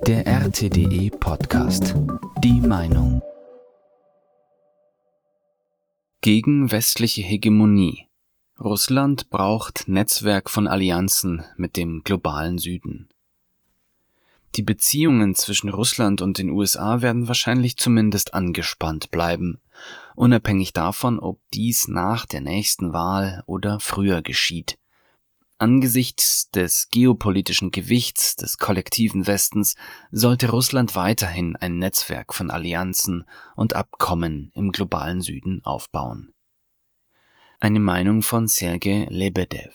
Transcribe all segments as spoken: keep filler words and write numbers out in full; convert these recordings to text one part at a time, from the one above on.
Der R T D E-Podcast. Die Meinung. Gegen westliche Hegemonie. Russland braucht Netzwerk von Allianzen mit dem globalen Süden. Die Beziehungen zwischen Russland und den U S A werden wahrscheinlich zumindest angespannt bleiben, unabhängig davon, ob dies nach der nächsten Wahl oder früher geschieht. Angesichts des geopolitischen Gewichts des kollektiven Westens sollte Russland weiterhin ein Netzwerk von Allianzen und Abkommen im globalen Süden aufbauen. Eine Meinung von Sergei Lebedew.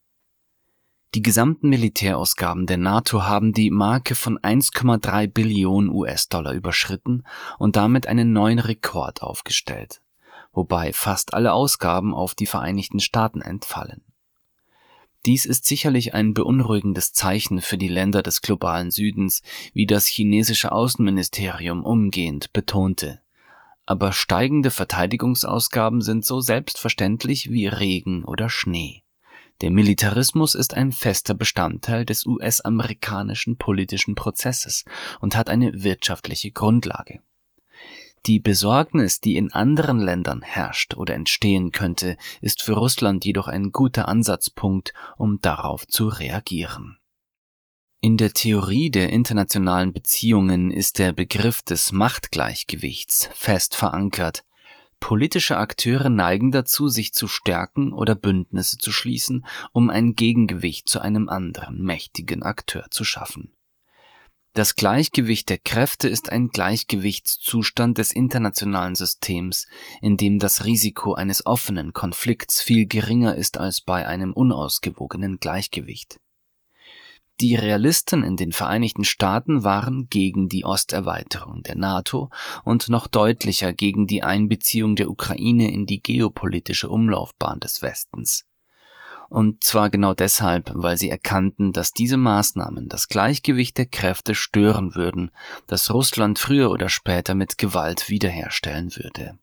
Die gesamten Militärausgaben der NATO haben die Marke von eins Komma drei Billionen U S-Dollar überschritten und damit einen neuen Rekord aufgestellt, wobei fast alle Ausgaben auf die Vereinigten Staaten entfallen. Dies ist sicherlich ein beunruhigendes Zeichen für die Länder des globalen Südens, wie das chinesische Außenministerium umgehend betonte. Aber steigende Verteidigungsausgaben sind so selbstverständlich wie Regen oder Schnee. Der Militarismus ist ein fester Bestandteil des U S-amerikanischen politischen Prozesses und hat eine wirtschaftliche Grundlage. Die Besorgnis, die in anderen Ländern herrscht oder entstehen könnte, ist für Russland jedoch ein guter Ansatzpunkt, um darauf zu reagieren. In der Theorie der internationalen Beziehungen ist der Begriff des Machtgleichgewichts fest verankert. Politische Akteure neigen dazu, sich zu stärken oder Bündnisse zu schließen, um ein Gegengewicht zu einem anderen mächtigen Akteur zu schaffen. Das Gleichgewicht der Kräfte ist ein Gleichgewichtszustand des internationalen Systems, in dem das Risiko eines offenen Konflikts viel geringer ist als bei einem unausgewogenen Gleichgewicht. Die Realisten in den Vereinigten Staaten waren gegen die Osterweiterung der NATO und noch deutlicher gegen die Einbeziehung der Ukraine in die geopolitische Umlaufbahn des Westens. Und zwar genau deshalb, weil sie erkannten, dass diese Maßnahmen das Gleichgewicht der Kräfte stören würden, das Russland früher oder später mit Gewalt wiederherstellen würde.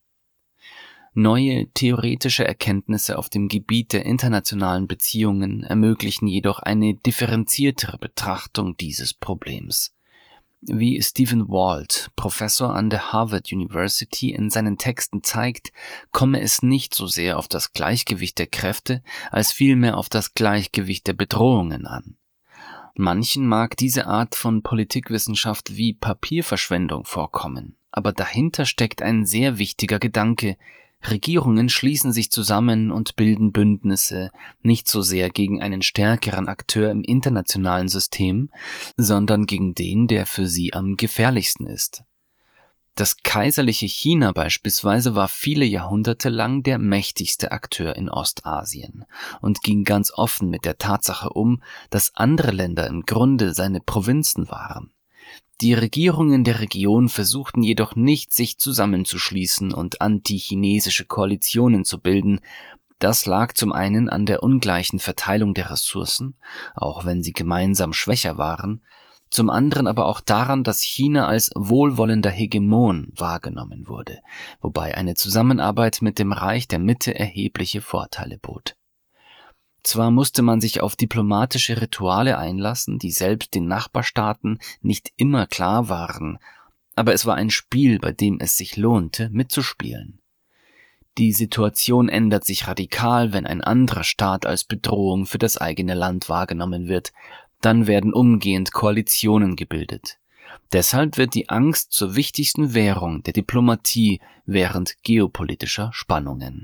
Neue theoretische Erkenntnisse auf dem Gebiet der internationalen Beziehungen ermöglichen jedoch eine differenziertere Betrachtung dieses Problems. Wie Stephen Walt, Professor an der Harvard University, in seinen Texten zeigt, komme es nicht so sehr auf das Gleichgewicht der Kräfte, als vielmehr auf das Gleichgewicht der Bedrohungen an. Manchen mag diese Art von Politikwissenschaft wie Papierverschwendung vorkommen, aber dahinter steckt ein sehr wichtiger Gedanke. Regierungen schließen sich zusammen und bilden Bündnisse, nicht so sehr gegen einen stärkeren Akteur im internationalen System, sondern gegen den, der für sie am gefährlichsten ist. Das kaiserliche China beispielsweise war viele Jahrhunderte lang der mächtigste Akteur in Ostasien und ging ganz offen mit der Tatsache um, dass andere Länder im Grunde seine Provinzen waren. Die Regierungen der Region versuchten jedoch nicht, sich zusammenzuschließen und anti-chinesische Koalitionen zu bilden. Das lag zum einen an der ungleichen Verteilung der Ressourcen, auch wenn sie gemeinsam schwächer waren, zum anderen aber auch daran, dass China als wohlwollender Hegemon wahrgenommen wurde, wobei eine Zusammenarbeit mit dem Reich der Mitte erhebliche Vorteile bot. Zwar musste man sich auf diplomatische Rituale einlassen, die selbst den Nachbarstaaten nicht immer klar waren, aber es war ein Spiel, bei dem es sich lohnte, mitzuspielen. Die Situation ändert sich radikal, wenn ein anderer Staat als Bedrohung für das eigene Land wahrgenommen wird, dann werden umgehend Koalitionen gebildet. Deshalb wird die Angst zur wichtigsten Währung der Diplomatie während geopolitischer Spannungen.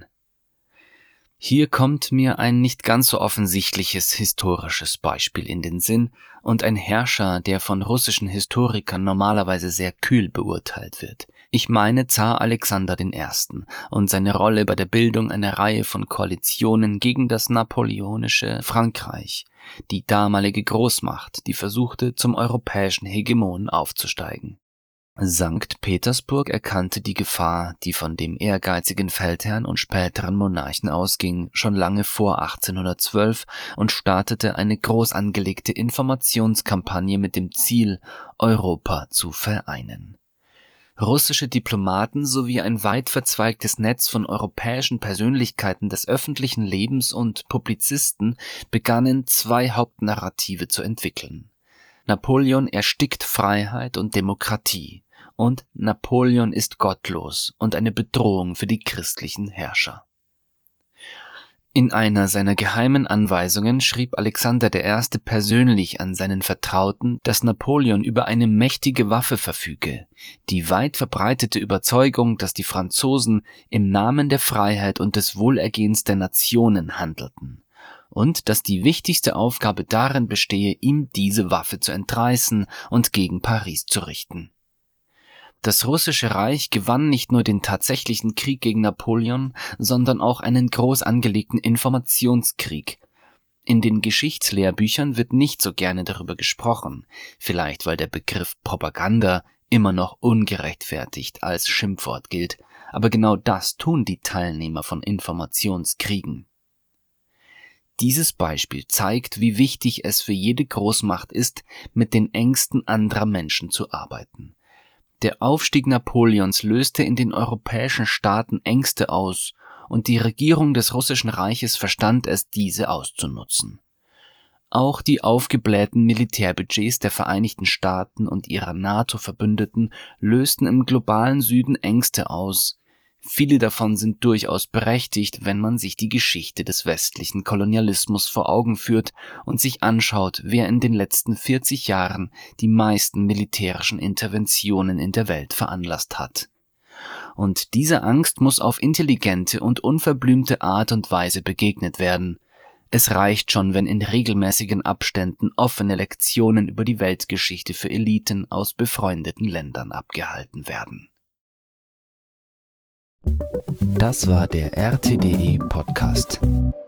Hier kommt mir ein nicht ganz so offensichtliches historisches Beispiel in den Sinn und ein Herrscher, der von russischen Historikern normalerweise sehr kühl beurteilt wird. Ich meine Zar Alexander der Erste. und seine Rolle bei der Bildung einer Reihe von Koalitionen gegen das napoleonische Frankreich, die damalige Großmacht, die versuchte, zum europäischen Hegemon aufzusteigen. Sankt Petersburg erkannte die Gefahr, die von dem ehrgeizigen Feldherrn und späteren Monarchen ausging, schon lange vor achtzehnhundertzwölf und startete eine groß angelegte Informationskampagne mit dem Ziel, Europa zu vereinen. Russische Diplomaten sowie ein weit verzweigtes Netz von europäischen Persönlichkeiten des öffentlichen Lebens und Publizisten begannen, zwei Hauptnarrative zu entwickeln. Napoleon erstickt Freiheit und Demokratie und Napoleon ist gottlos und eine Bedrohung für die christlichen Herrscher. In einer seiner geheimen Anweisungen schrieb Alexander der Erste persönlich an seinen Vertrauten, dass Napoleon über eine mächtige Waffe verfüge, die weit verbreitete Überzeugung, dass die Franzosen im Namen der Freiheit und des Wohlergehens der Nationen handelten und dass die wichtigste Aufgabe darin bestehe, ihm diese Waffe zu entreißen und gegen Paris zu richten. Das Russische Reich gewann nicht nur den tatsächlichen Krieg gegen Napoleon, sondern auch einen groß angelegten Informationskrieg. In den Geschichtslehrbüchern wird nicht so gerne darüber gesprochen, vielleicht weil der Begriff Propaganda immer noch ungerechtfertigt als Schimpfwort gilt, aber genau das tun die Teilnehmer von Informationskriegen. Dieses Beispiel zeigt, wie wichtig es für jede Großmacht ist, mit den Ängsten anderer Menschen zu arbeiten. Der Aufstieg Napoleons löste in den europäischen Staaten Ängste aus, und die Regierung des Russischen Reiches verstand es, diese auszunutzen. Auch die aufgeblähten Militärbudgets der Vereinigten Staaten und ihrer NATO-Verbündeten lösten im globalen Süden Ängste aus. Viele davon sind durchaus berechtigt, wenn man sich die Geschichte des westlichen Kolonialismus vor Augen führt und sich anschaut, wer in den letzten vierzig Jahren die meisten militärischen Interventionen in der Welt veranlasst hat. Und dieser Angst muss auf intelligente und unverblümte Art und Weise begegnet werden. Es reicht schon, wenn in regelmäßigen Abständen offene Lektionen über die Weltgeschichte für Eliten aus befreundeten Ländern abgehalten werden. Das war der R T D E Podcast.